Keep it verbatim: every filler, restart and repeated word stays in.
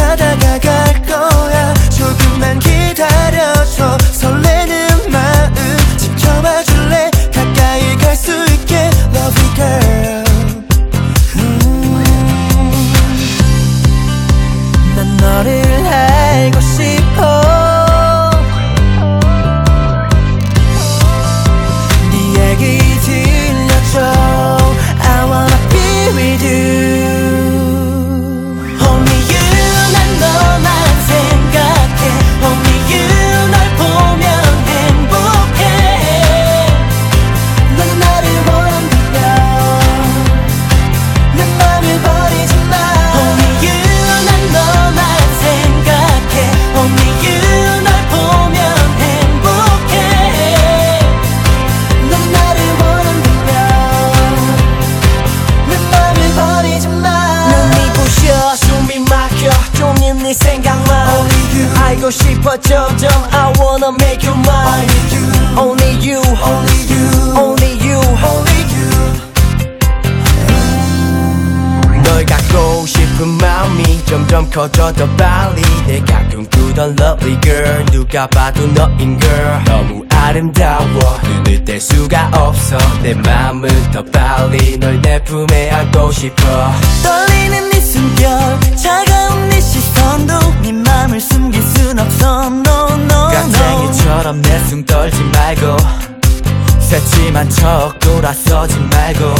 다 다가갈 거야. 조금만 기다려줘. 설레는 마음 지켜봐 줄래? 가까이 갈 수 있게 Love you girl. 음, 난 너를 알고 싶어. 네 얘기 들려줘. I wanna be with you. Only you. 난 너만 생각해. Only you. 널 보면 행복해. 너는 나를 원한다면 내 맘을 버리지 마. Only you. 난 너만 생각해. Only you. 널 보면 행복해. 너는 나를 원한다면 내 맘을 버리지 마. 눈이 부셔 숨이 막혀 종일 네 생각만. Only you. 알고 싶어 점점 I wanna make you mine. Only you. Only you. Only you. Only you. 널 갖고 싶은 마음이 점점 커져 더 빨리. 내가 꿈꾸던 lovely girl 누가 봐도 너인 girl. 너무 아름다워 눈을 뗄 수가 없어. 내 맘은 더 빨리 널 내 품에 안고 싶어. 떨리는 네 숨결 차가운 네 시선도 네 맘을 숨길 순 없어. No no no. 깍쟁이처럼 내 숨 떨지 말고 새침한 척 돌아서지 말고